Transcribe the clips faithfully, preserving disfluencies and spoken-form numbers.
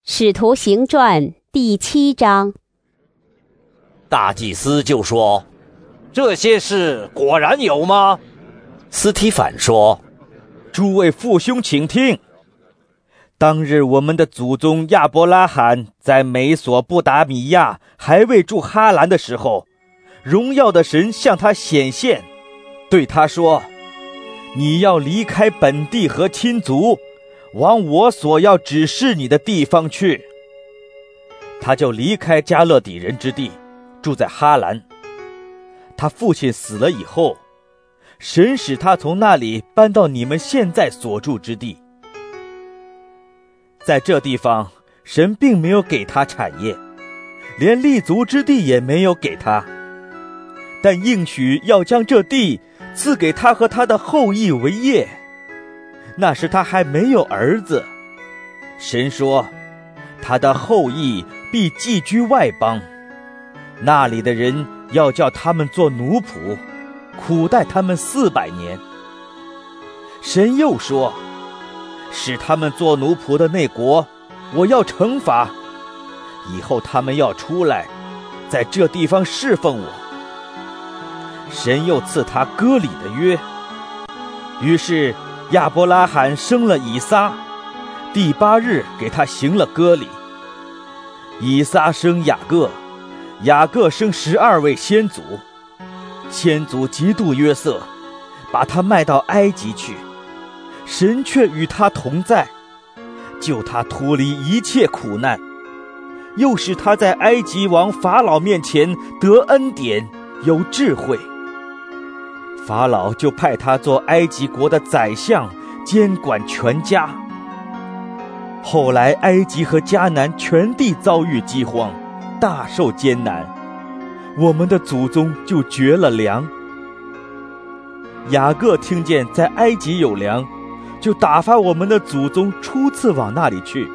使徒行传第七章。 大祭司就说： 这些事果然有吗？ 司提反说： 诸位父兄请听，当日我们的祖宗亚伯拉罕在美索不达米亚还未住哈兰的时候，荣耀的神向他显现，对他说：你要离开本地和亲族，往我所要指示你的地方去。他就离开加勒底人之地，住在哈兰。他父亲死了以后，神使他从那里搬到你们现在所住之地。在这地方，神并没有给他产业，连立足之地也没有给他，但应许要将这地赐给他和他的后裔为业。那时他还没有儿子，神说他的后裔必寄居外邦，那里的人要叫他们做奴仆，苦待他们四百年。神又说，使他们做奴仆的那国，我要惩罚，以后他们要出来，在这地方侍奉我。神又赐他割礼的约。于是亚伯拉罕生了以撒，第八日给他行了割礼。以撒生雅各，雅各生十二位先祖，先祖嫉妒约瑟，把他卖到埃及去，神却与他同在，救他脱离一切苦难，又使他在埃及王法老面前得恩典，有智慧。法老就派他做埃及国的宰相，监管全家。后来埃及和迦南全地遭遇饥荒，大受艰难，我们的祖宗就绝了粮。雅各听见在埃及有粮，就打发我们的祖宗初次往那里去。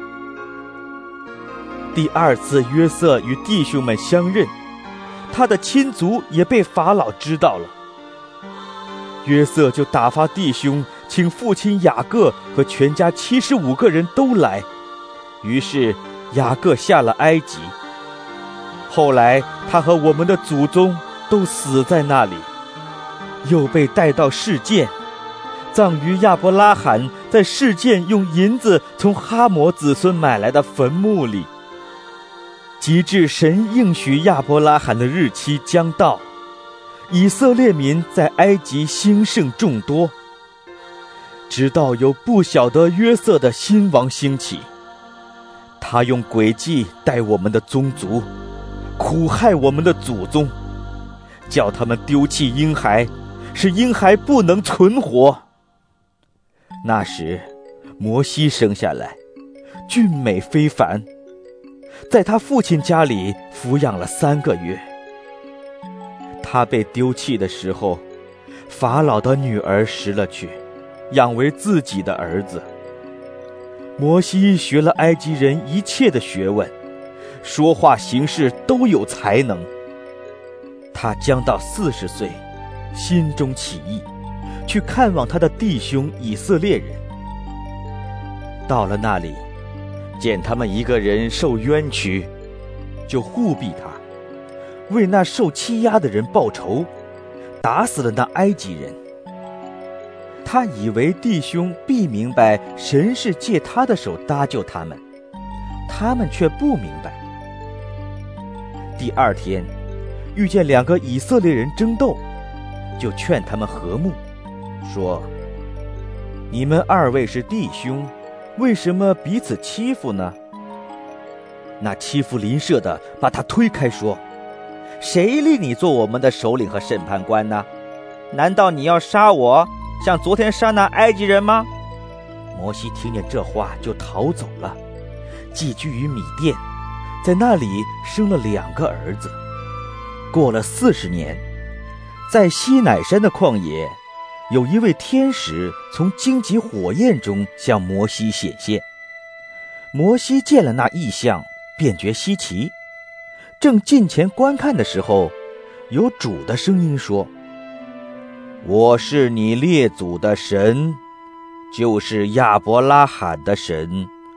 第二次约瑟与弟兄们相认，他的亲族也被法老知道了。约瑟就打发弟兄请父亲雅各和全家七十五个人都来，于是雅各下了埃及。后来他和我们的祖宗都死在那里，又被带到示剑，葬于亚伯拉罕在示剑用银子从哈摩子孙买来的坟墓里。及至神应许亚伯拉罕的日期将到，以色列民在埃及兴盛众多，直到有不晓得约瑟的新王兴起，他用诡计待我们的宗族，苦害我们的祖宗，叫他们丢弃婴孩，使婴孩不能存活。那时摩西生下来，俊美非凡，在他父亲家里抚养了三个月。他被丢弃的时候，法老的女儿拾了去，养为自己的儿子。摩西学了埃及人一切的学问，说话行事都有才能。他将到四十岁，心中起意，去看望他的弟兄以色列人。到了那里，见他们一个人受冤屈，就护庇他，为那受欺压的人报仇，打死了那埃及人。他以为弟兄必明白神是借他的手搭救他们，他们却不明白。第二天遇见两个以色列人争斗，就劝他们和睦，说：你们二位是弟兄，为什么彼此欺负呢？那欺负邻舍的把他推开，说：谁立你做我们的首领和审判官呢？难道你要杀我，像昨天杀那埃及人吗？摩西听见这话就逃走了，寄居于米甸，在那里生了两个儿子。过了四十年，在西乃山的旷野，有一位天使从荆棘火焰中向摩西显现。摩西见了那异象，便觉稀奇，正近前观看的时候，有主的声音说：我是你列祖的神，就是亚伯拉罕的神，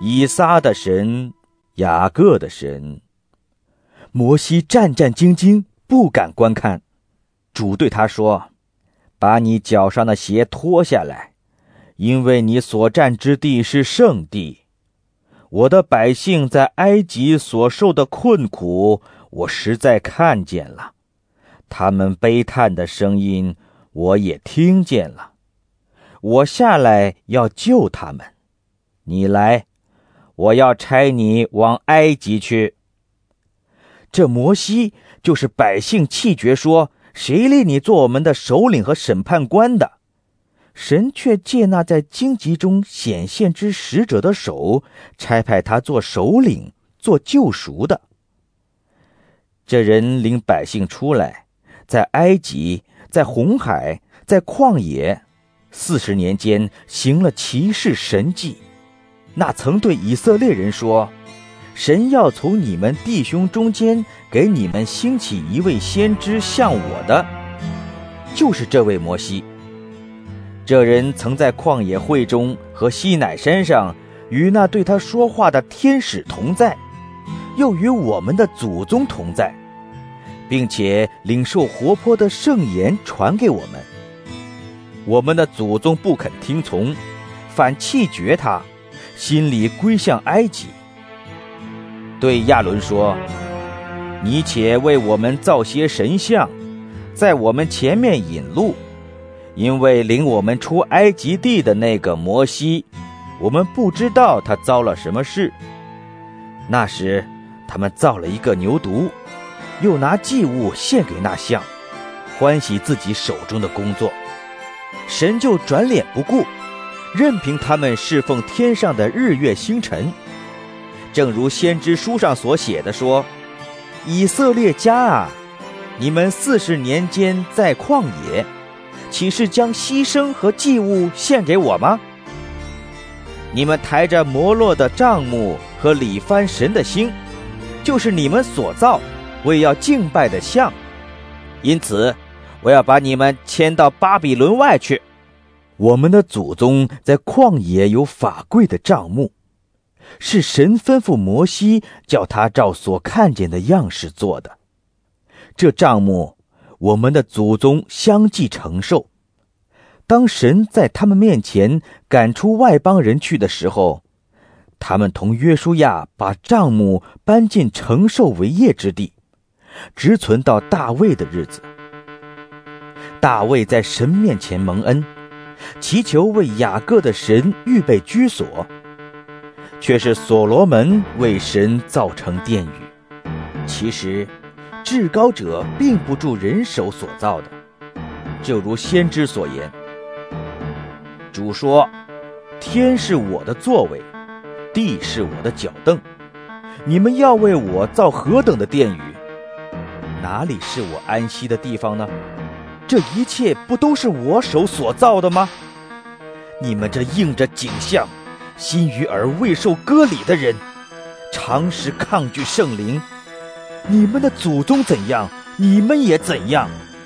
以撒的神，雅各的神。”摩西战战兢兢，不敢观看。主对他说：“把你脚上的鞋脱下来，因为你所站之地是圣地。我的百姓在埃及所受的困苦，我实在看见了，他们悲叹的声音，我也听见了。我下来要救他们。你来，我要差你往埃及去。”这摩西就是百姓气绝说：“谁立你做我们的首领和审判官的？”神却借那在荆棘中显现之使者的手，差派他做首领，做救赎的。这人领百姓出来，在埃及，在红海，在旷野，四十年间行了奇事神迹。那曾对以色列人说：“神要从你们弟兄中间给你们兴起一位先知像我的，就是这位摩西。”这人曾在旷野会中和西乃山上与那对他说话的天使同在，又与我们的祖宗同在，并且领受活泼的圣言传给我们。我们的祖宗不肯听从，反弃绝他，心里归向埃及。对亚伦说：“你且为我们造些神像，在我们前面引路，因为领我们出埃及地的那个摩西，我们不知道他遭了什么事。”那时他们造了一个牛犊，又拿祭物献给那像，欢喜自己手中的工作。神就转脸不顾，任凭他们侍奉天上的日月星辰。正如先知书上所写的说：“以色列家啊，你们四十年间在旷野，岂是将牺牲和祭物献给我吗？你们抬着摩洛的帐幕和里番神的星，就是你们所造为要敬拜的像。因此我要把你们迁到巴比伦外去。”我们的祖宗在旷野有法柜的帐幕，是神吩咐摩西叫他照所看见的样式做的。这帐幕我们的祖宗相继承受。当神在他们面前赶出外邦人去的时候，他们同约书亚把帐幕搬进承受为业之地，直存到大卫的日子。大卫在神面前蒙恩，祈求为雅各的神预备居所，却是所罗门为神造成殿宇。其实至高者并不住人手所造的，就如先知所言：“主说，天是我的座位，地是我的脚凳，你们要为我造何等的殿宇？哪里是我安息的地方呢？这一切不都是我手所造的吗？你们这应着景象，心鱼而未受割礼的人，常时抗拒圣灵。你们的祖宗怎样，你们也怎样。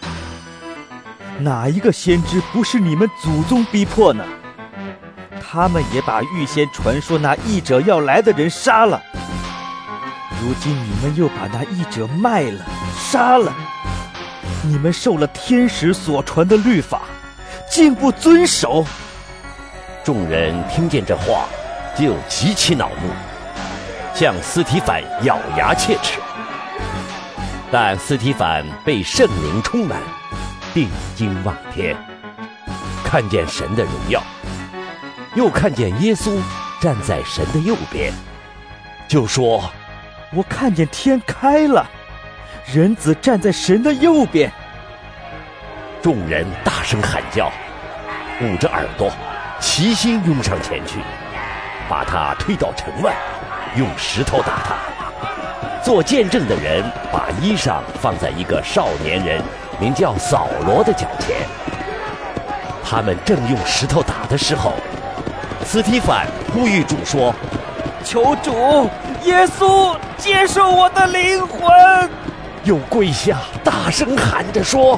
哪一个先知不是你们祖宗逼迫呢？他们也把预先传说那义者要来的人杀了。如今你们又把那义者卖了，杀了。你们受了天使所传的律法，竟不遵守。” 众人听见这话，就极其恼怒，向司提反咬牙切齿。但司提反被圣灵充满，定睛望天，看见神的荣耀，又看见耶稣站在神的右边，就说：“ 我看见天开了，人子站在神的右边。” 众人大声喊叫，捂着耳朵，齐心拥上前去，把他推到城外，用石头打他。做见证的人把衣裳放在一个少年人名叫扫罗的脚前。他们正用石头打的时候，司提反呼吁主说：“ 求主耶稣接受我的灵魂。” 又跪下大声喊着说：“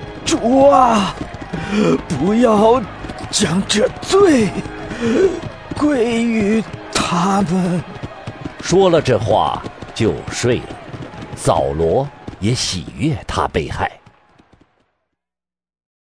主啊，不要将这罪归于他们。 说了这话就睡了。扫罗也喜悦他被害。